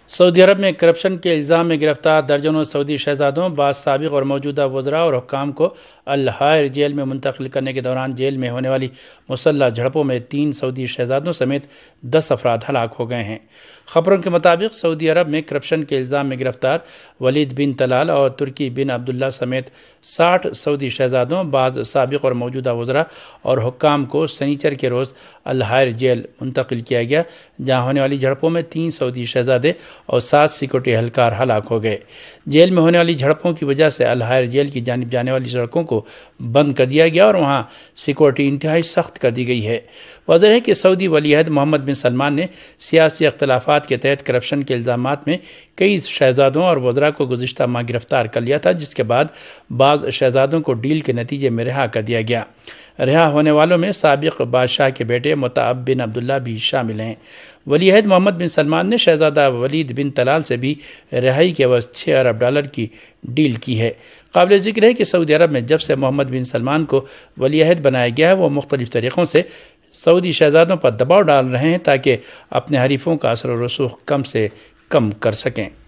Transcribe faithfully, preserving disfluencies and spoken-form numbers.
سعودی عرب میں کرپشن کے الزام میں گرفتار درجنوں سعودی شہزادوں، بعض سابق اور موجودہ وزراء اور حکام کو الحائر جیل میں منتقل کرنے کے دوران جیل میں ہونے والی مسلح جھڑپوں میں تین سعودی شہزادوں سمیت دس افراد ہلاک ہو گئے ہیں۔ خبروں کے مطابق سعودی عرب میں کرپشن کے الزام میں گرفتار ولید بن طلال اور ترکی بن عبداللہ سمیت ساٹھ سعودی شہزادوں، بعض سابق اور موجودہ وزراء اور حکام کو سنیچر کے روز الحائر جیل منتقل کیا گیا، جہاں ہونے والی جھڑپوں میں تین سعودی شہزادے اور سات سیکورٹی اہلکار ہلاک ہو گئے۔ جیل میں ہونے والی جھڑپوں کی وجہ سے الحائر جیل کی جانب جانے والی سڑکوں کو بند کر دیا گیا اور وہاں سیکورٹی انتہائی سخت کر دی گئی ہے۔ واضح ہے کہ سعودی ولی عہد محمد بن سلمان نے سیاسی اختلافات کے تحت کرپشن کے الزامات میں کئی شہزادوں اور وزراء کو گزشتہ ماہ گرفتار کر لیا تھا، جس کے بعد بعض شہزادوں کو ڈیل کے نتیجے میں رہا کر دیا گیا۔ رہا ہونے والوں میں سابق بادشاہ کے بیٹے متعب بن عبداللہ بھی شامل ہیں۔ ولی عہد محمد بن سلمان نے شہزادہ ولید بن طلال سے بھی رہائی کے عوض چھ ارب ڈالر کی ڈیل کی ہے۔ قابل ذکر ہے کہ سعودی عرب میں جب سے محمد بن سلمان کو ولی عہد بنایا گیا ہے، وہ مختلف طریقوں سے سعودی شہزادوں پر دباؤ ڈال رہے ہیں تاکہ اپنے حریفوں کا اثر و رسوخ کم سے کم کر سکیں۔